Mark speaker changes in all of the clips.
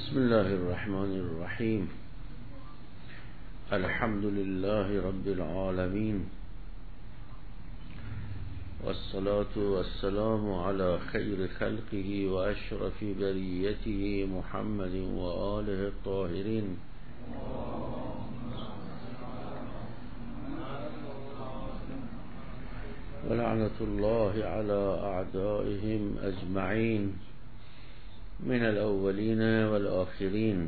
Speaker 1: بسم الله الرحمن الرحیم. الحمد لله رب العالمین والصلاة والسلام على خیر خلقه و اشرف بریته محمد و آله الطاهرین و لعنة الله على اعدائهم اجمعین من الاولین والآخرین.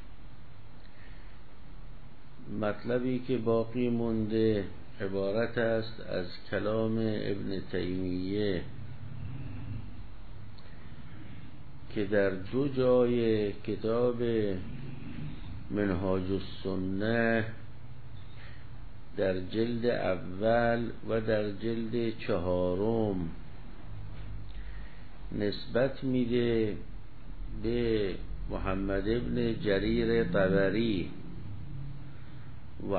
Speaker 1: مطلبی که باقی مونده عبارت است از کلام ابن تیمیه که در دو جای کتاب منهاج السنه در جلد اول و در جلد چهارم نسبت میده به محمد ابن جریر طبری و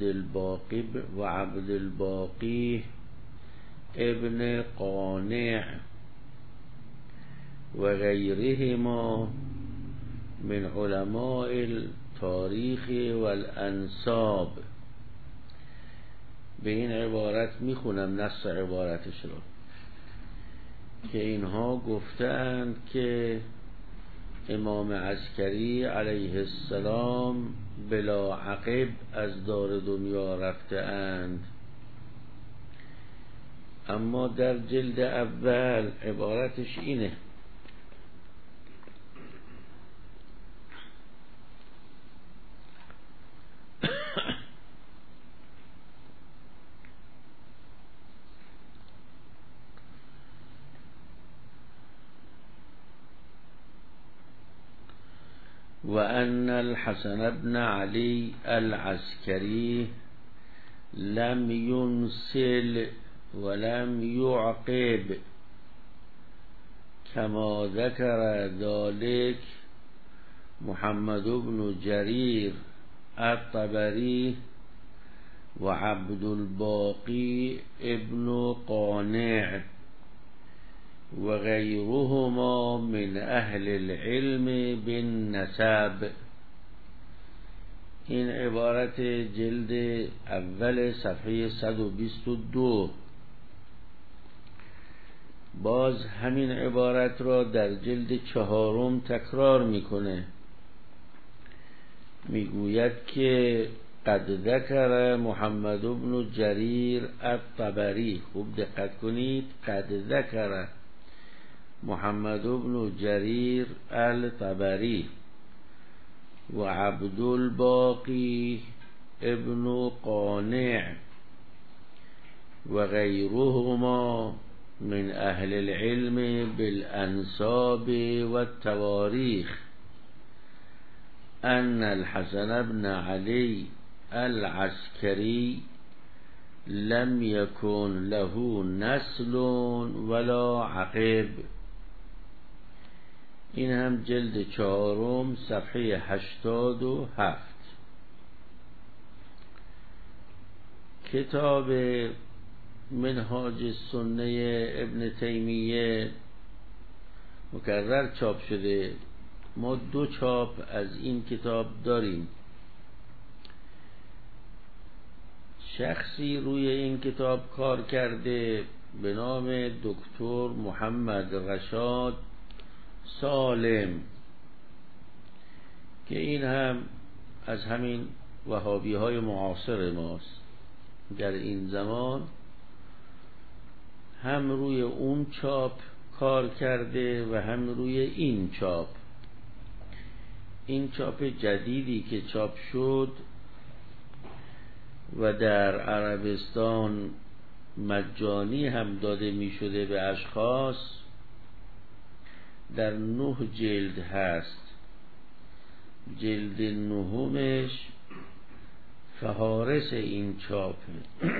Speaker 1: عبد الباقی ابن قانع و غیرهما من علماء التاریخ والانساب. به این عبارت میخونم نص عبارتش رو که اینها گفتند که امام عسکری علیه السلام بلا عقب از دار دنیا رفته اند، اما در جلد اول عبارتش اینه: و ان الحسن بن علی العسکری لم ينسل ولم يعقب كما ذكر ذلك محمد بن جرير الطبري وعبد الباقي ابن قانع وغيرهما من اهل العلم بالنسب. این عبارت جلد اول صفحه 122. باز همین عبارت را در جلد چهارم تکرار میکنه، میگوید که قد ذکر محمد بن جریر الطبری. خوب دقت کنید، قد ذکر محمد بن جریر الطبری و عبد الباقی ابن قانع و غیرهما من اهل العلم بالانساب و التواریخ ان الحسن بن علی العسکری لم يكن له نسل ولا عقب. این هم جلد چهارم صفحه 87. کتاب منهاج السنه ابن تیمیه مکرر چاپ شده. ما دو چاپ از این کتاب داریم. شخصی روی این کتاب کار کرده به نام دکتر محمد رشاد سالم که این هم از همین وهابی های معاصر ماست. در این زمان هم روی اون چاپ کار کرده و هم روی این چاپ. این چاپ جدیدی که چاپ شد و در عربستان مجانی هم داده می شده به اشخاص، در 9 جلد هست. جلد 9 فهارس این چاپه.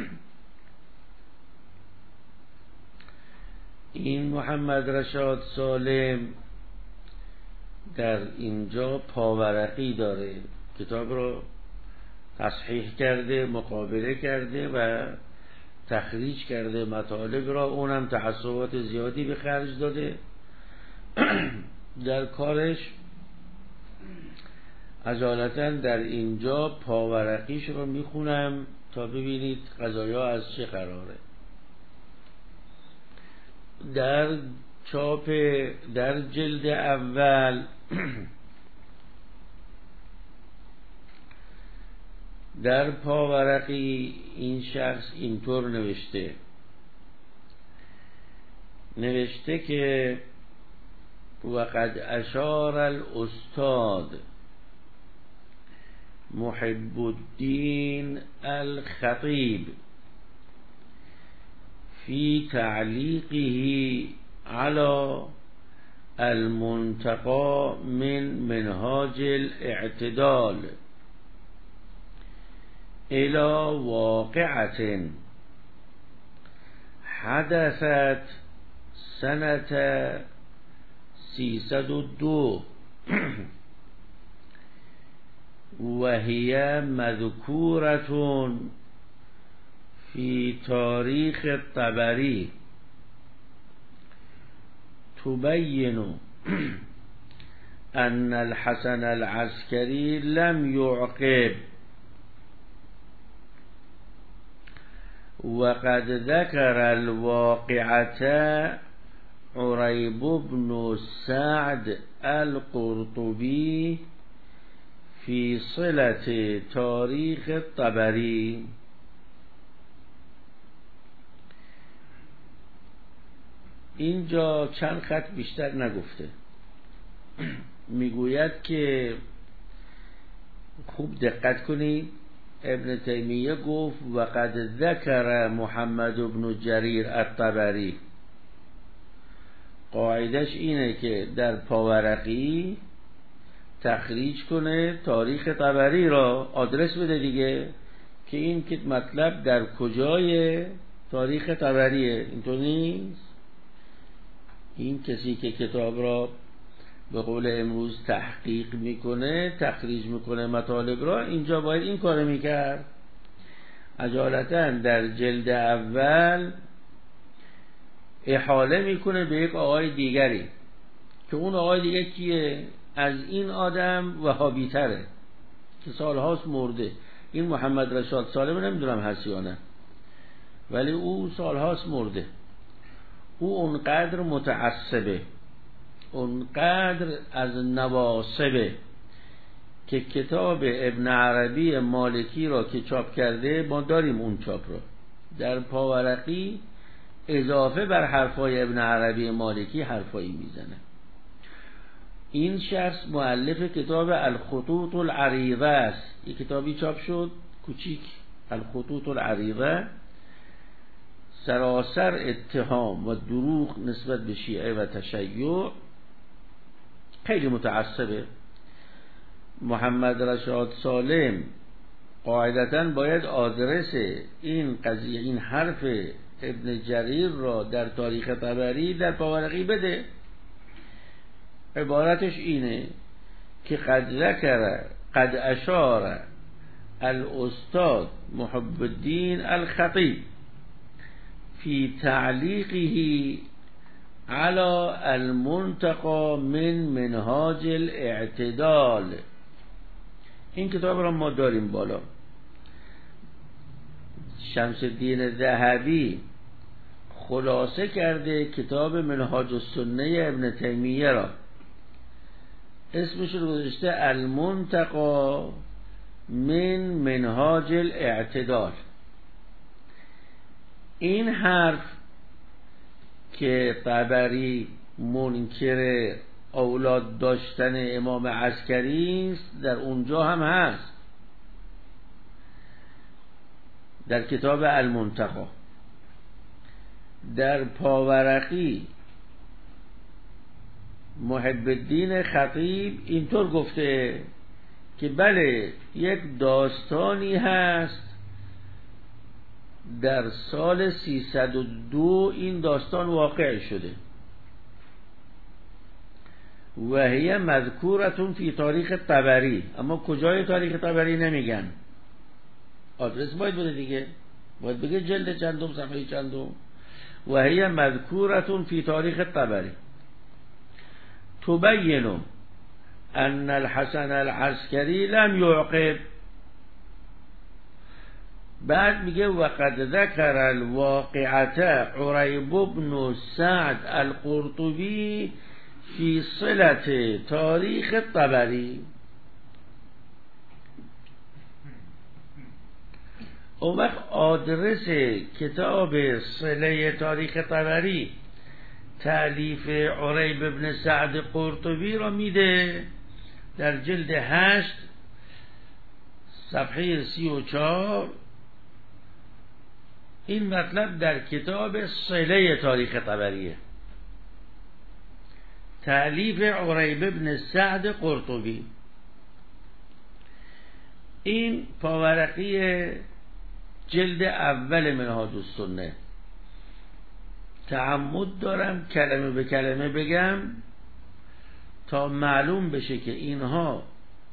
Speaker 1: این محمد رشاد سالم در اینجا پاورقی داره، کتاب رو تصحیح کرده، مقابله کرده و تخریج کرده مطالب را. اونم تعصبات زیادی به خرج داده در کارش اجالتا در اینجا پاورقیش رو میخونم تا ببینید قضایا از چه قراره. در چاپ در جلد اول در پاورقی این شخص اینطور نوشته که وقد اشار الاستاد محب الدین الخطیب في تعلیقه على المنتقى من منهاج الاعتدال الى واقعة حدثت سنة 302 وهي مذكورة في تاريخ الطبري تبين أن الحسن العسكري لم يعقب وقد ذكر الواقعة عريب بن سعد القرطبي في صلة تاريخ الطبري. اینجا چند خط بیشتر نگفته، میگوید که خوب دقت کنید، ابن تیمیه گفت وقد ذکر محمد بن جریر الطبری. قاعدش اینه که در پاورقی تخریج کنه تاریخ طبری را، آدرس بده دیگه که این که مطلب در کجای تاریخ طبریه. اینطور نیست. این کسی که کتاب را به قول امروز تحقیق میکنه، تخریج میکنه مطالب را، اینجا باید این کار میکرد. اجالتا در جلد اول احاله میکنه به یک آقای دیگری که اون آقای دیگه کیه؟ از این آدم وهابی تره که سالهاست مرده. این محمد رشاد سالم نمیدونم هست یا نه، ولی او سالهاست مرده. او اونقدر متعصبه، اونقدر از نواصبه که کتاب ابن عربی مالکی را که چاپ کرده، ما داریم اون چاپ را، در پاورقی اضافه بر حرفای ابن عربی مالکی حرفایی میزنه. این شخص مؤلف کتاب الخطوط العریضه است. یک کتابی چاپ شد کوچیک، الخطوط العریضه، سراسر اتهام و دروغ نسبت به شیعه و تشیع. خیلی متعصبه. محمد رشاد سالم قاعدتاً باید آدرس این قضیه، این حرف ابن جریر را در تاریخ طبری در پاورقی بده. عبارتش اینه که قد اشار الاستاد محب الدین الخطیب في تعلیقه على المنتقى من منهاج الاعتدال. این کتاب را ما داریم بالا. شمس الدین ذهبی خلاصه کرده کتاب منهاج السنه ابن تیمیه را، اسمش رو گذاشته المنتقى من منهاج الاعتدال. این حرف که طبری منکر اولاد داشتن امام عسکری است، در اونجا هم هست، در کتاب المنتقى. در پاورقی محب الدین خطیب اینطور گفته که بله یک داستانی هست در سال 302 این داستان واقع شده و هی مذکورتون فی تاریخ طبری، اما کجای تاریخ طبری نمیگن. آدرس باید بده دیگه، باید بگه جلد چندم، صفحه چندم. و هی مذکورتون فی تاریخ طبری تبین ان الحسن العسکری لم یعقب. بعد میگه وقد ذکر الواقعة عریب بن سعد القرطبی فی صلة تاریخ طبری. اون وقت آدرس کتاب صله تاریخ طبری تألیف عریب بن سعد قرطبی را میده در جلد 8 صفحه 34. این مطلب در کتاب صله تاریخ طبریه، تألیف عریب بن سعد قرطبی. این پاورقی جلد اول منهاج السنه. تعمد دارم کلمه به کلمه بگم تا معلوم بشه که اینها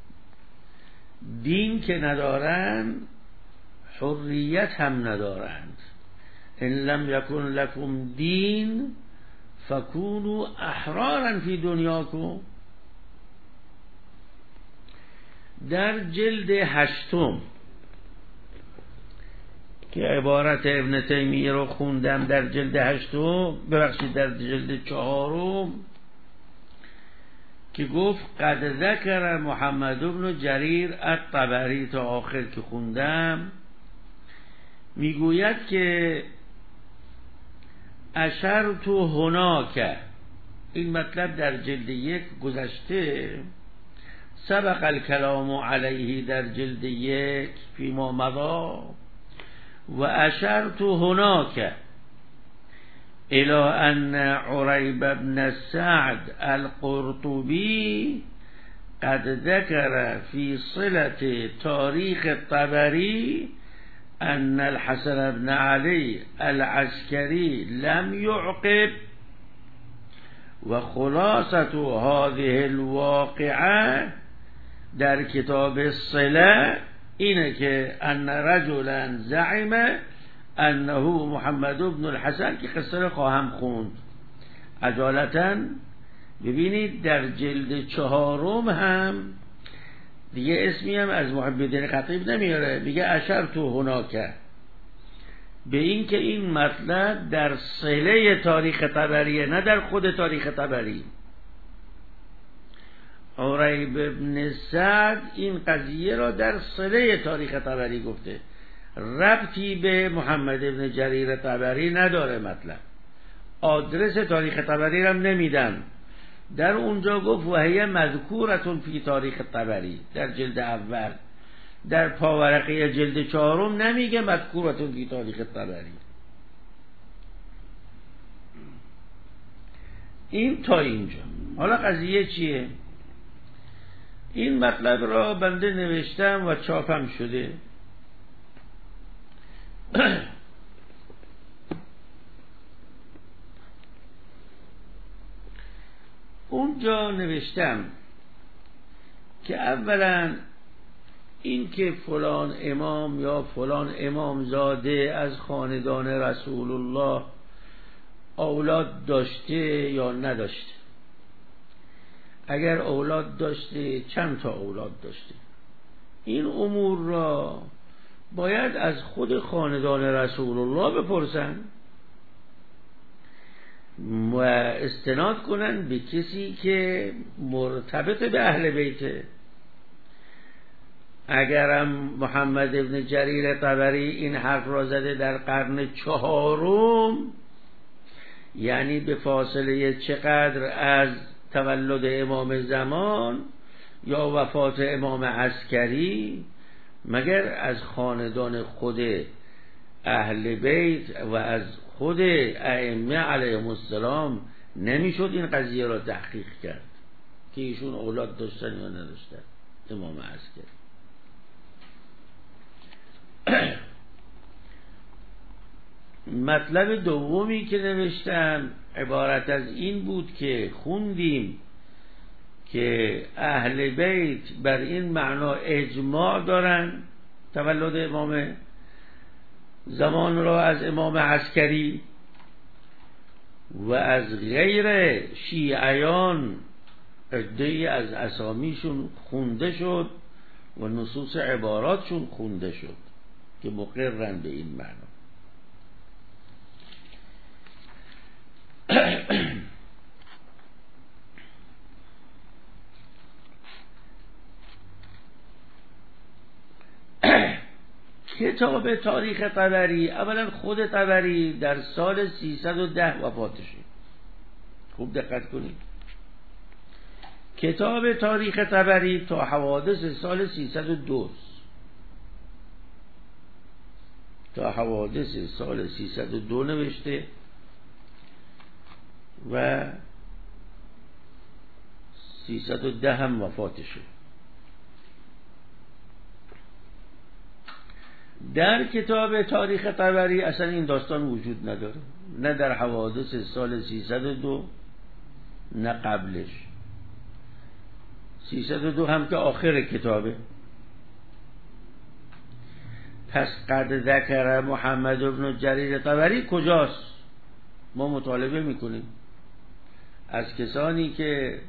Speaker 1: دین که ندارن حریت هم ندارند. ان لم یکن لکم دین فکونوا احرارا فی دنیاکم. در جلد 8 که عبارت ابن تیمیه رو خوندم، در جلد 8 در جلد 4 که گفت قد ذکر محمد بن جریر الطبری تا آخر که خوندم، میگوید که اشرت هناک. این مطلب در جلد 1 گذشته، سبق الکلام علیه در جلد 1 فیما مضی، و اشرت هناك الى ان عریب بن سعد القرطبی قد ذكر في صلة تاريخ الطبري ان الحسن بن علي العسكري لم يعقب، وخلاصة هذه الواقعة در کتاب الصلة اینه که ان رجلا زعم انه محمد بن الحسن، که قصه رو خواهم خوند عجالتا. ببینید در جلد 4 هم دیگه اسمی هم از محب الدین خطیب نمیاره، میگه اشرت هناک، به این که این مطلب در صله تاریخ طبریه نه در خود تاریخ طبری. عریب بن سعد این قضیه را در صله تاریخ طبری گفته، ربطی به محمد بن جریر طبری نداره. مطلب آدرس تاریخ طبری را نمیدن. در اونجا گفت و هی مذکورتون فی تاریخ طبری در جلد اول، در پاورقی جلد 4 نمیگه مذکورتون فی تاریخ طبری. این تا اینجا. حالا قضیه چیه؟ این مطلب را بنده نوشتم و چاپم شده. اونجا نوشتم که اولا این که فلان امام یا فلان امام زاده از خاندان رسول الله اولاد داشته یا نداشته، اگر اولاد داشته چند تا اولاد داشته، این امور را باید از خود خاندان رسول الله بپرسن و استناد کنن به کسی که مرتبط به اهل بیته. اگرم محمد ابن جریر طبری این حرف را زده در قرن 4، یعنی به فاصله چقدر از تولد امام زمان یا وفات امام عسکری، مگر از خاندان خود اهل بیت و از خود ائمه علیهم السلام نمیشد این قضیه را تحقیق کرد که ایشون اولاد داشتن یا نداشتن امام عسکری. مطلب دومی که نوشتم عبارت از این بود که خوندیم که اهل بیت بر این معنا اجماع دارن تولد امام زمان را از امام عسکری، و از غیر شیعیان عده‌ای از اسامیشون خونده شد و نصوص عباراتشون خونده شد که مقرن به این معنا. کتاب تاریخ طبری، اولا خود طبری در سال 310 وفات شد. خوب دقت کنید، کتاب تاریخ طبری تا حوادث سال 302 تا حوادث سال 302 نوشته و 310 هم وفات شد. در کتاب تاریخ طبری اصلا این داستان وجود نداره، نه در حوادث سال 302 نه قبلش. 302 هم که آخر کتابه. پس قد ذکر محمد بن جریر طبری کجاست؟ ما مطالبه میکنیم از کسانی که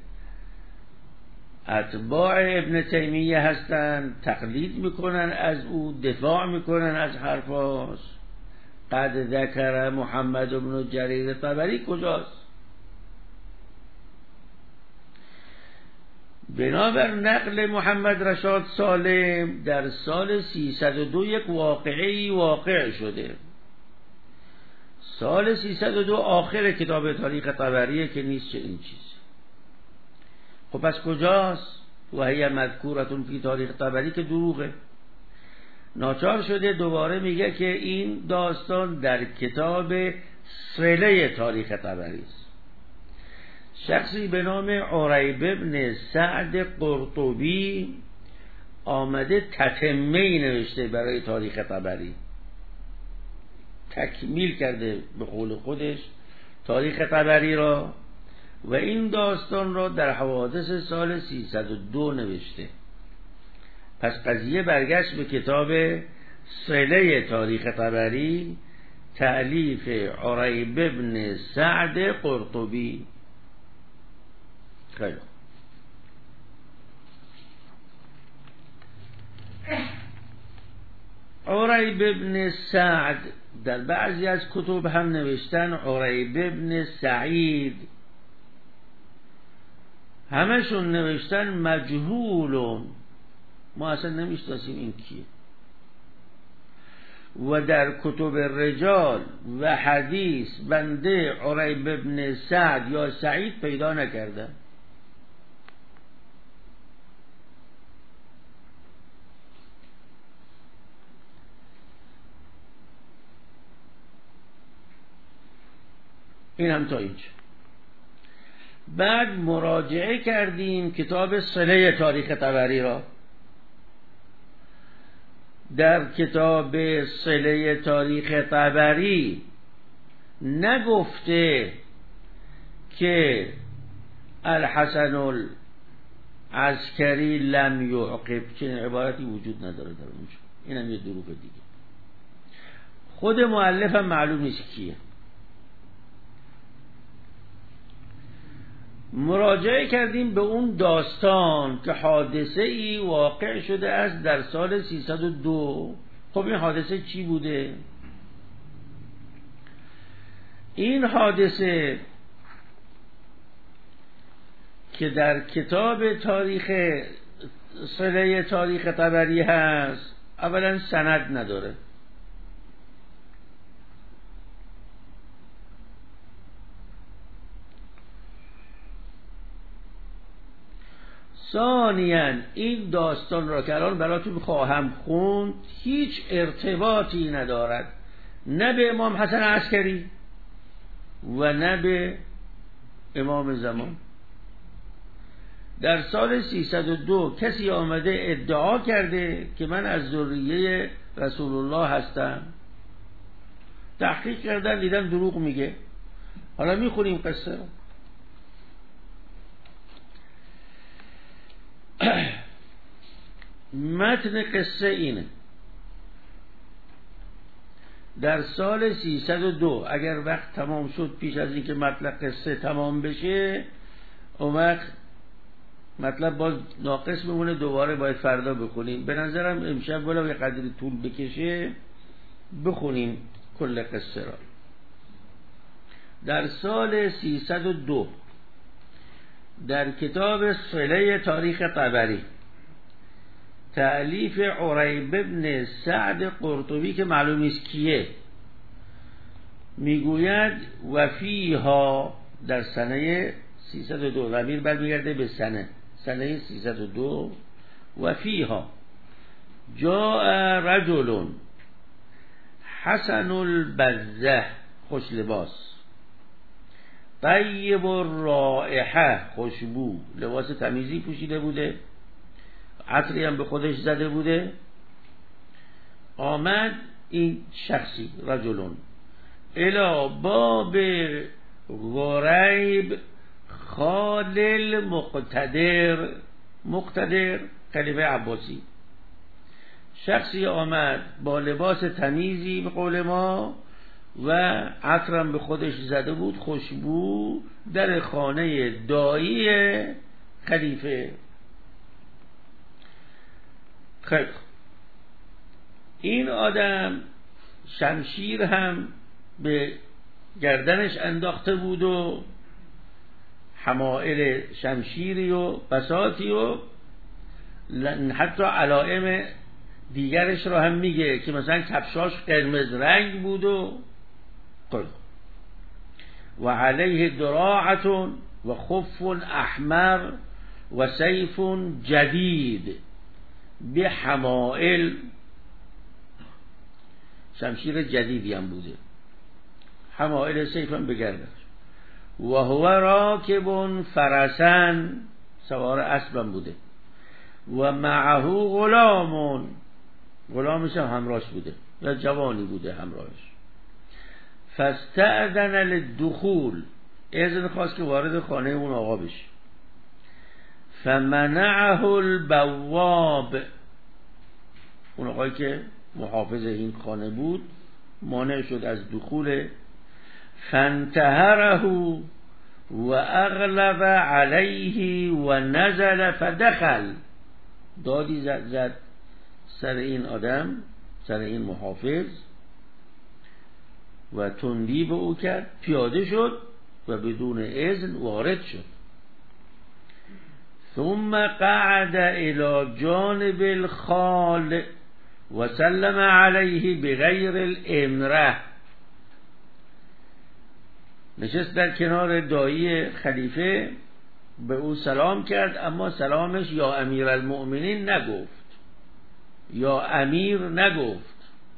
Speaker 1: اتباع ابن تیمیه هستند، تقلید میکنن از او، دفاع میکنن از حرفاش. قد ذکر محمد بن جریر طبری کجاست؟ بنابر نقل محمد رشاد سالم در سال 302 یک واقعی واقع شده. سال 302 آخر کتاب تاریخ طبریه که نیست چه این چیز. خب پس کجاست؟ و هی مذکورتون فی تاریخ طبری که دروغه. ناچار شده دوباره میگه که این داستان در کتاب صله تاریخ طبری است. شخصی به نام عریب بن سعد قرطبی آمده تتمه‌ای نوشته برای تاریخ طبری، تکمیل کرده به قول خودش تاریخ طبری را و این داستان را در حوادث سال 302 نوشته. پس قضیه برگشت به کتاب صله تاریخ طبری تألیف عریب بن سعد قرطبی. خیلی عریب بن سعد در بعضی از کتب هم نوشتن عریب بن سعید، همشون نوشتن مجهولون، ما اصلا نمیشناسیم این کیه. و در کتب رجال و حدیث بنده عریب بن سعد یا سعید پیدا نکردم. این هم تا اینجا. بعد مراجعه کردیم کتاب صله تاریخ طبری را. در کتاب صله تاریخ طبری نگفته که الحسن العسکری لم یعقب، چنین عبارتی وجود نداره در اونجا. این هم یه دروغ دیگه. خود مؤلف هم معلوم نیست کیه. مراجعه کردیم به اون داستان که حادثه ای واقع شده است در سال 302. خب این حادثه چی بوده؟ این حادثه که در کتاب تاریخ صله تاریخ طبری هست، اولا سند نداره، ثانیاً این داستان را که الان براتون خواهم خوند هیچ ارتباطی ندارد نه به امام حسن عسکری و نه به امام زمان. در سال 302 کسی آمده ادعا کرده که من از ذریه رسول الله هستم. تحقیق کردن دیدن دروغ میگه. حالا میخونیم قصه رو. متن قصه اینه: در سال 302 اگر وقت تمام شد پیش از اینکه مطلب قصه تمام بشه، اون وقت مطلب باز ناقص میمونه، دوباره باید فردا بخونیم. به نظرم امشب ولو یه قدری طول بکشه بخونیم کل قصه را. در سال 302 در کتاب صله تاریخ طبری تألیف عریب ابن سعد قرطبی که معلوم نیست کیه، میگوید و فیها، در سنه 302 ضمیر برمیگرده به سنه 302 و فیها جاء رجل حسن البزه، خوش لباس، طیب الرائحه، خوشبو، لباس تمیزی پوشیده بوده، عطری هم به خودش زده بوده. آمد این شخصی رجلون الی باب غریب خال مقتدر خلیفه عباسی. شخصی آمد با لباس تمیزی به قول ما و عطرم به خودش زده بود، خوشبو، در خانه دایی خلیفه. خیلی این آدم شمشیر هم به گردنش انداخته بود و حمائل شمشیری و بساطی و حتی علائم دیگرش رو هم میگه که مثلا کفشاش قرمز رنگ بود و علیه دراعت و خف احمر و سیف جدید به حمائل، شمشیر جدیدی هم بوده، حمائل سیف هم بگردش. و هو راکب فرسن، سوار اسبم بوده، و معه غلامش هم همراهش بوده یا جوانی بوده همراهش. فاستأذن للدخول، اذن خواست که وارد خانه اون آقا بشه. فمنعه البواب، اون آقایی که محافظ این خانه بود مانع شد از دخول. فانتهره و اغلب علیه و نزل فدخل، دادی زد سر این آدم، سر این محافظ و تندی به او کرد، پیاده شد و بدون اذن وارد شد. ثم قعد الى جانب الخال و سلم علیه بغیر الامره، نشست در کنار دایی خلیفه، به او سلام کرد، اما سلامش یا امیرالمؤمنین نگفت، یا امیر نگفت.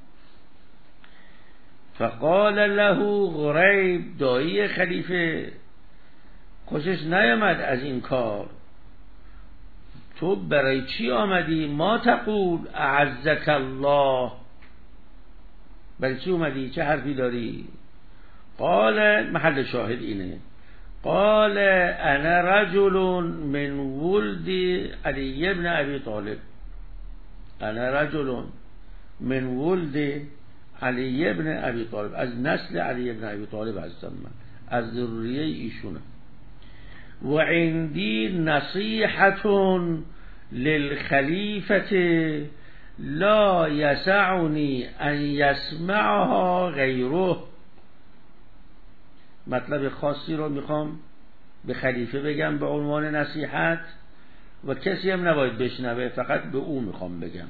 Speaker 1: فقال له غریب، دایی خلیفه خوشش نیامد از این کار، تو برای چی آمدی؟ ما تقول اعزك الله، برای چی اومدی؟ چه حرفی داری؟ قال، محل شاهد اینه، قال انا رجل من ولد علی ابن ابی طالب، انا رجل من ولد علی ابن ابی طالب، از نسل علی ابن ابی طالب هستم من، از ذریه ایشونم. و عندی نصیحت للخلیفه لا یسعنی ان یسمعها غیره، مطلب خاصی رو میخوام به خلیفه بگم به عنوان نصیحت و کسی هم نباید بشنوه، فقط به او میخوام بگم.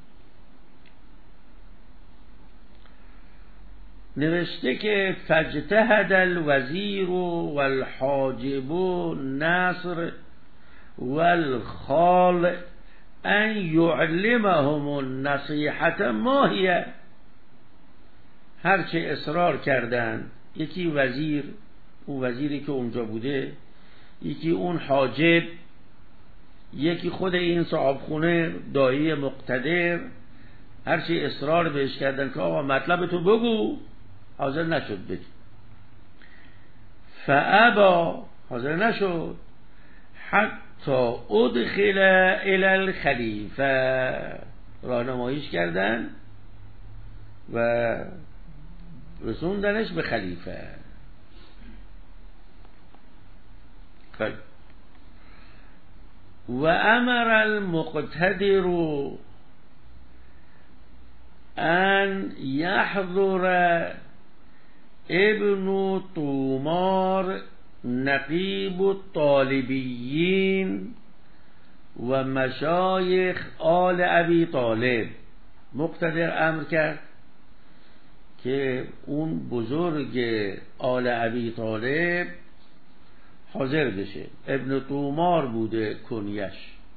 Speaker 1: نوشته که فاجتهد الوزیر والحاجب ناصر والخال ان یعلمهم النصیحة ما هی، هرچه اصرار کردند، یکی وزیر، اون وزیری که اونجا بوده، یکی اون حاجب، یکی خود این صاحبخونه دایی مقتدر، هرچی اصرار بهش کردن که آقا مطلب تو بگو، حاضر نشد بگی. فابا، حاضر نشد. حتی ادخل الی الخلیفه، راهنماییش کردن و رسوندنش به خلیفه. خیلی و امر المقتدر ان یحضر ابن طومار نقیب الطالبیین و مشایخ آل ابی طالب. مقتدر امر کرد که اون بزرگ آل ابی طالب حاضر بشه. ابن طومار بوده کنیش.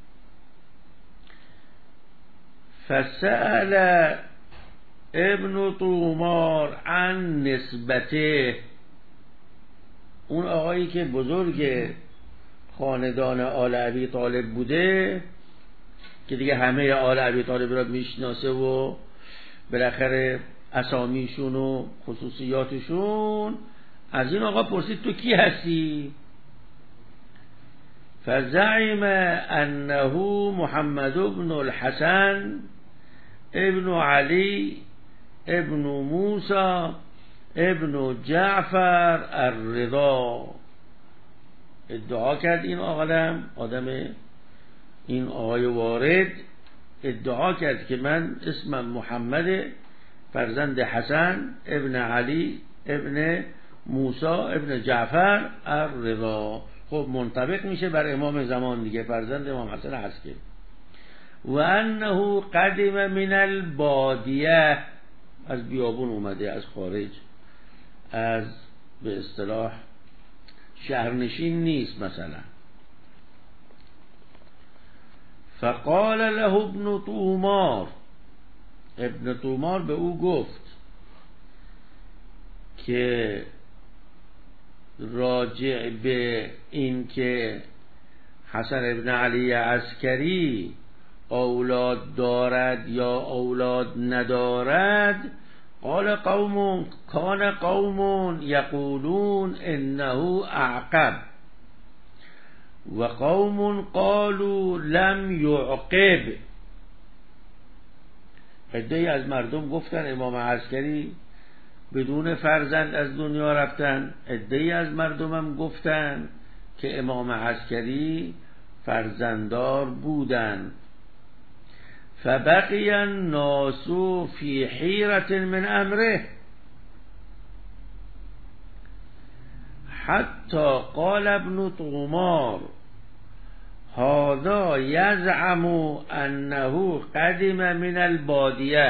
Speaker 1: فسأل ابن طومار عن نسبته. اون آقایی که بزرگ خاندان آل ابی طالب بوده که دیگه همه آل ابی طالب را میشناسه و بالاخره اسامیشون و خصوصیاتشون، از این آقا پرسید تو کی هستی؟ فزعم انه محمد بن الحسن ابن علی ابن موسی ابن جعفر الرضا. ادعا کرد این آدم این آقای وارد ادعا کرد که من اسمم محمد فرزند حسن ابن علی ابن موسی ابن جعفر الرضا. خب منطبق میشه بر امام زمان دیگه، فرزند امام حسن هست که. و انه قدم من البادیه، از بیابون اومده، از خارج، از به اصطلاح شهرنشین نیست مثلا. فقال له ابن طومار، ابن طومار به او گفت که راجع به این که حسن ابن علی عسکری اولاد دارد یا اولاد ندارد، قال قوم کان قوم یقولون انه اعقب و قوم قالوا لم یعقب. عده‌ای از مردم گفتن امام عسکری بدون فرزند از دنیا رفتن، عده‌ای از مردم هم گفتن که امام عسکری فرزنددار بودن. فبقي الناس في حيرة من امره حتى قال ابن طومار هذا يزعم انه قدم من البادية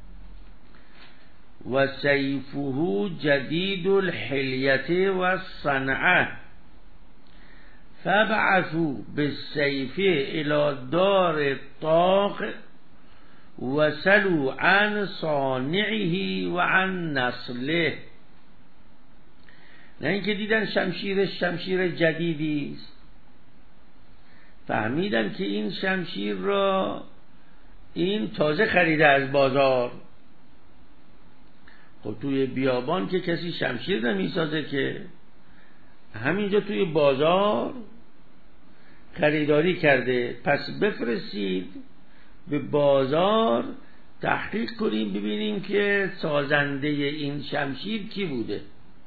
Speaker 1: وسيفه جديد الحلية والصنعة فبعثوا بالسيف الى دار الطاق وسلوا عن صانعه و عن نسله. نه اینکه دیدن شمشیر جدیدی است، فهمیدن که این شمشیر را این تازه خریده از بازار. خب توی بیابان که کسی شمشیر نمیسازه که، همینجا توی بازار خریداری کرده. پس بفرستید به بازار تحقیق کنیم ببینیم که سازنده این شمشیر کی بوده.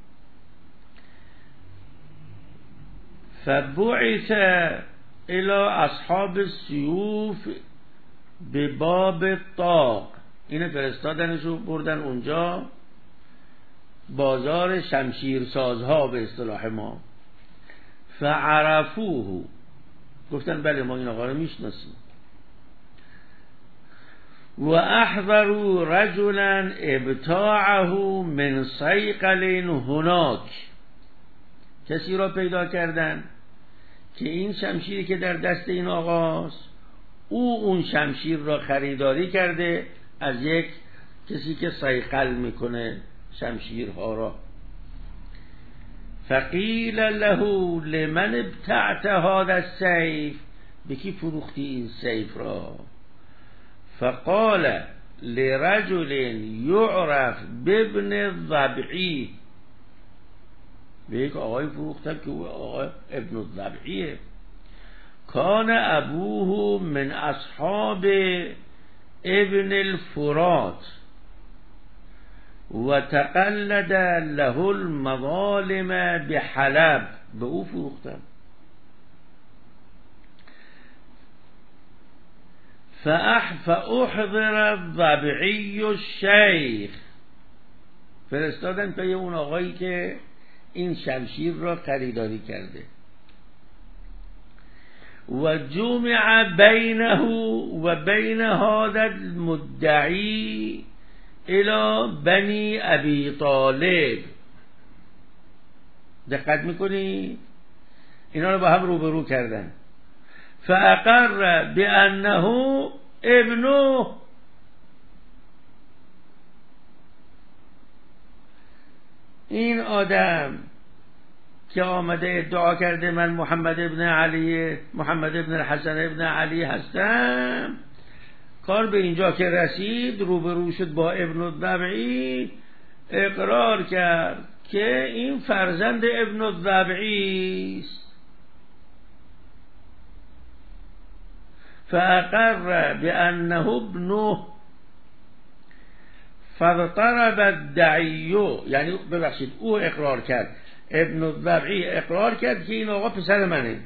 Speaker 1: فبعث الى اصحاب السیوف به باب الطاق. اینو فرستادنشو بردن اونجا، بازار شمشیرسازها به اصطلاح ما. فعرفوه، گفتن بله ما این آقا رو میشناسیم. و احضروا رجلا ابتاعه من صیقل هناک. کسی را پیدا کردن که این شمشیری که در دست این آقاست، او اون شمشیر را خریداری کرده از یک کسی که صیقل میکنه شمشیرها را. فقیل له لمن ابتعت هذا السیف، به کی فروختی این سیف را؟ فقال لرجل یعرف بابن الضبعی، به یک آقای فروختم که او آقای ابن الضبعیه. کان ابوه من اصحاب ابن الفرات و تقلد له المظالم بحلب، به او فروختم. فاحضر الضبعی الشیخ، فرستادن پی اون آقایی که این شمشیر را خریداری کرده. و جمع بینه و بین هذا المدعی الى بنی ابی طالب. دقت میکنی؟ اینا رو با هم روبرو کردن. فاقر بانه ابنه، این آدم که آمده ادعا کرده من محمد ابن الحسن ابن علی هستم، کار به اینجا که رسید روبرو شد با ابن الضبعی، اقرار کرد که این فرزند ابن الضبعی است. فاقر بانه ابنه فاضطرب الدعی، یعنی ببخشید او اقرار کرد، ابن الضبعی اقرار کرد که این آقا پسر منه.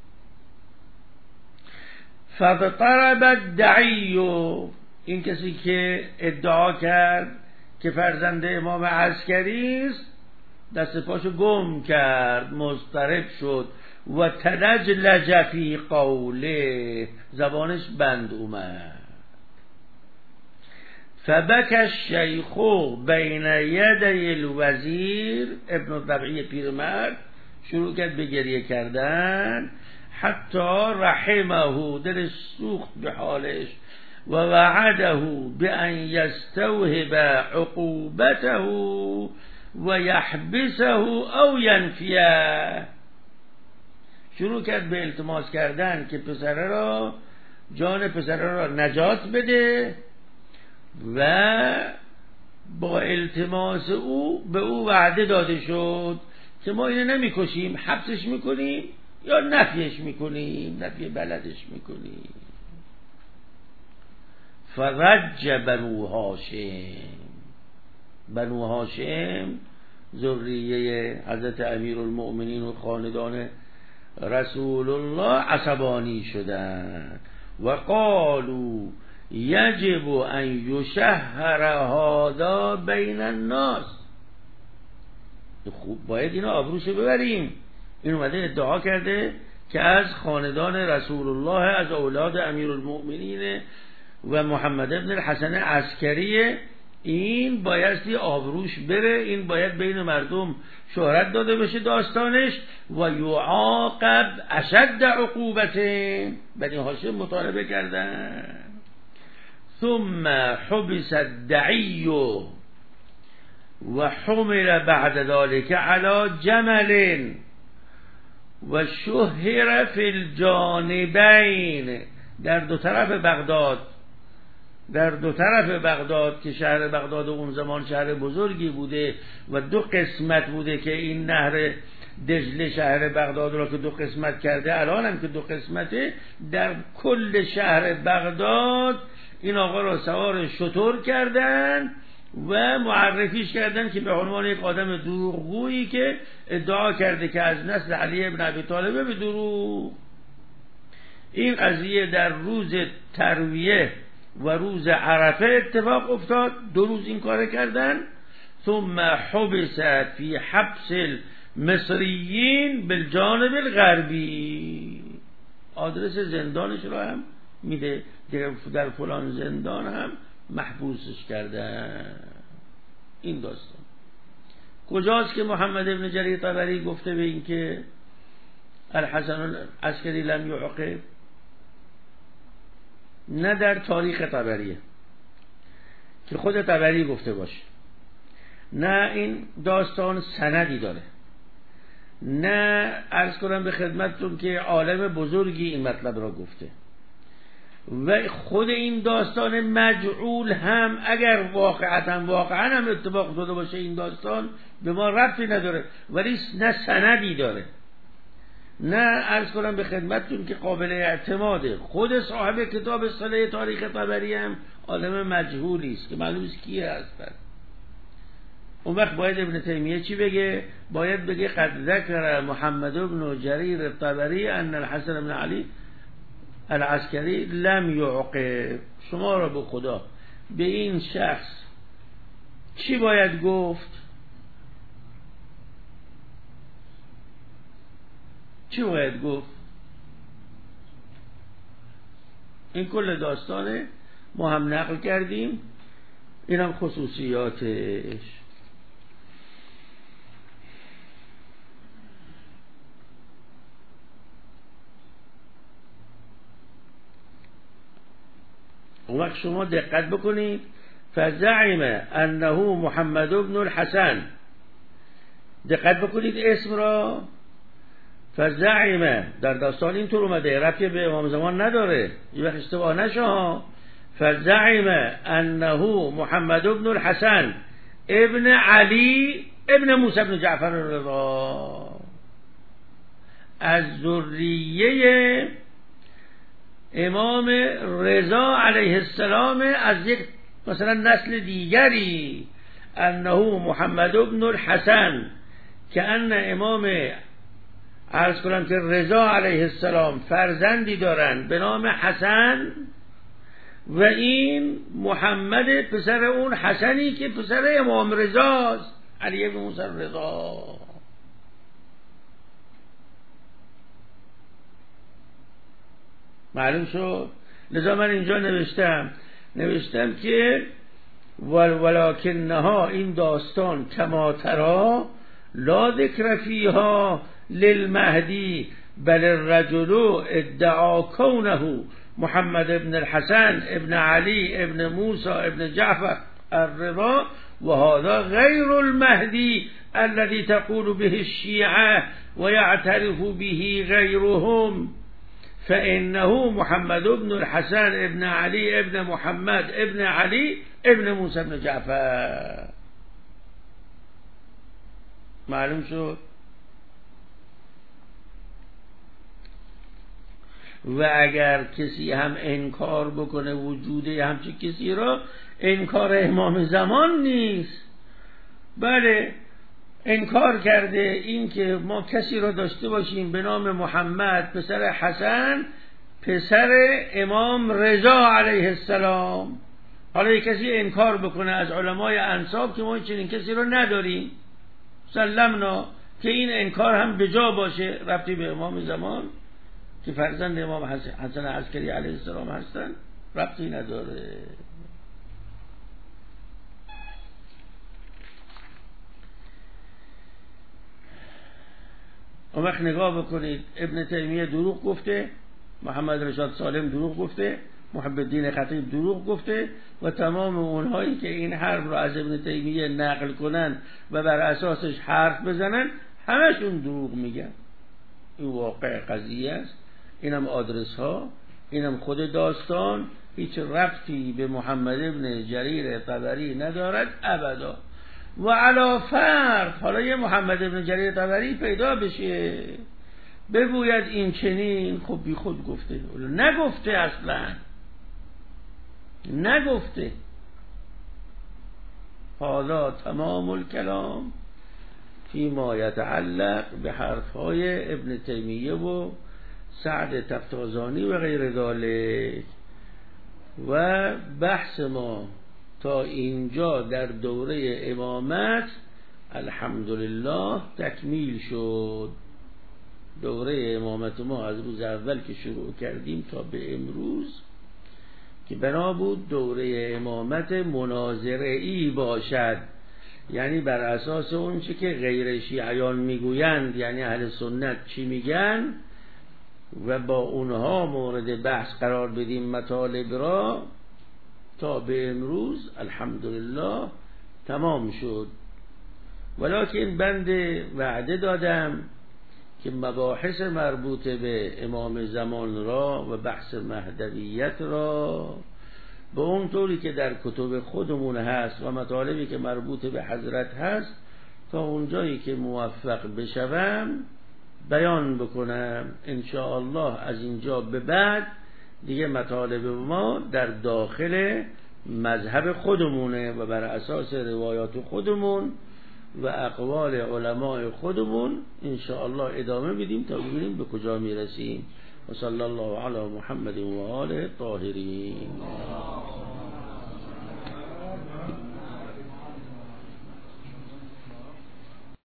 Speaker 1: فاضطرب الدعی، این کسی که ادعا کرد که فرزند امام عسکری است دست پاشو گم کرد، مضطرب شد. و تلجلج فی قوله، زبانش بند اومد. فبک الشیخ بین یدی الوزیر، ابن الضبعی پیرمرد شروع کرد به گریه کردن. حتی رحمه، دلش سوخت به حالش. و وعده بان یستوهب عقوبته و یحبسه او ینفیه، شروع کرد به التماس کردن که جان پسره را نجات بده و با التماس او به او وعده داده شد که ما اینو نمیکشیم، حبسش میکنیم یا نفیش میکنیم، نفی بلدش میکنیم. فرج بنو هاشم ذریه حضرت امیرالمؤمنین و خاندان رسول الله عصبانی شدند و قالوا یجب ان یشهر هذا بین الناس، خوب باید اینو آبروشو ببریم، این اومده ادعا کرده که از خاندان رسول الله، از اولاد امیرالمؤمنین و محمد ابن الحسن عسکری، این بایستی آبروش بره، این باید بین مردم شهرت داده بشه داستانش. و یعاقب اشد عقوبته، بنی هاشم مطالبه کردن. ثم حبس الدعی و حمل بعد ذلك على جمل و شهر فی الجانبین، در دو طرف بغداد که شهر بغداد اون زمان شهر بزرگی بوده و دو قسمت بوده که این نهر دجله شهر بغداد را که دو قسمت کرده، الان هم که دو قسمته، در کل شهر بغداد این آقا را سوار شتر کردن و معرفیش کردن که به عنوان یک آدم دروغگویی که ادعا کرده که از نسل علی ابن ابی طالب به دروغ. این قضیه در روز ترویه و روز عرفه اتفاق افتاد، 2 روز این کار کردن. ثم حبس فی حبس المصریین بالجانب الغربی، آدرس زندانش رو هم میده، در فلان زندان هم محبوسش کردن. این داستان کجاست که محمد ابن جریر طبری گفته به این که الحسن العسکری لم یعقب؟ نه در تاریخ طبریه که خود طبری گفته باشه، نه این داستان سندی داره، نه عرض کنم به خدمتتون که عالم بزرگی این مطلب را گفته. و خود این داستان مجعول هم اگر واقعا هم اتفاق افتاده باشه، این داستان به ما ربطی نداره، ولی نه سندی داره، نه عرض کنم به خدمتتون که قابل اعتماده. خود صاحب کتاب اصطلاح تاریخ طبری هم عالم مجهولی است که معلوم نیست کی هستن. اون وقت باید ابن تیمیه چی بگه؟ باید بگه قد ذکر محمد ابن جریر الطبری ان الحسن بن علی العسکری لم یعقب، شما را به خدا به این شخص چی باید گفت؟ چی باید گفت؟ این کل داستانه، ما هم نقل کردیم، این هم خصوصیاتش. اون وقت شما دقت بکنید، فزعم انه محمد بن الحسن، دقت بکنید اسم را، فزعم در داستان اینطور اومده، ربطی به امام زمان نداره، یه وقت اشتباه نشه. فزعم انه محمد بن الحسن ابن علی ابن موسی بن جعفر الرضا، از ذریه امام رضا علیه السلام، از یک مثلا نسل دیگری، انه محمد بن الحسن، که ان امام عرض کنم که رضا علیه السلام فرزندی دارن به نام حسن، و این محمد پسر اون حسنی که پسر امام رضاست، علی بن موسی رضا. معلوم شد؟ لذا من اینجا نوشتم که ولکنها، این داستان کما ترا لا ذکر فیها للمهدی بل الرجل ادعا کونه محمد ابن الحسن ابن علی ابن موسی ابن جعفر الرضا و هذا غیر المهدی الذي تقول به الشیعه و یعترف به غیرهم، فإنه محمد بن الحسن ابن علی ابن محمد ابن علی ابن موسی ابن جعفر. معلوم شد؟ و اگر کسی هم انکار بکنه وجود همچین کسی را، انکار امام زمان نیست، بله انکار کرده این که ما کسی را داشته باشیم به نام محمد پسر حسن پسر امام رضا علیه السلام. حالا یک کسی انکار بکنه از علمای انساب که ما چنین کسی را نداریم، سلمنا، که این انکار هم به جا باشه، ربطی به امام زمان که فرزند امام حسن عسکری علیه السلام هستن ربطی نداره. اون وقت نگاه بکنید، ابن تیمیه دروغ گفته، محمد رشاد سالم دروغ گفته، محب الدین خطیب دروغ گفته، و تمام اونهایی که این حرف رو از ابن تیمیه نقل کنن و بر اساسش حرف بزنن، همشون دروغ میگن. این واقع قضیه است، اینم آدرس ها، اینم خود داستان، هیچ ربطی به محمد ابن جریر طبری ندارد ابدا. و علا فرض حالا یه محمد ابن جریر طبری پیدا بشه بگوید این چنین، خب بی خود گفته، نگفته، اصلا نگفته. حالا تمام الکلام فی ما یتعلق به حرفهای ابن تیمیه و سعد تفتازانی و غیر ذالک. و بحث ما تا اینجا در دوره امامت الحمدلله تکمیل شد. دوره امامت ما از روز اول که شروع کردیم تا به امروز که بنا بود دوره امامت مناظره‌ای باشد، یعنی بر اساس اون چی که غیر شیعیان میگویند، یعنی اهل سنت چی میگن و با اونها مورد بحث قرار بدیم مطالب را. تا به امروز الحمدلله تمام شد. ولکن بند وعده دادم که مباحث مربوط به امام زمان را و بحث مهدویت را به اون طوری که در کتب خودمون هست و مطالبی که مربوط به حضرت هست تا اونجایی که موفق بشوم بیان بکنم. انشاءالله از اینجا به بعد دیگه مطالب ما در داخل مذهب خودمونه و بر اساس روایات خودمون و اقوال علماء خودمون انشاءالله ادامه بدیم تا ببینیم به کجا میرسیم. و صلی الله علی محمد و آله الطاهرین.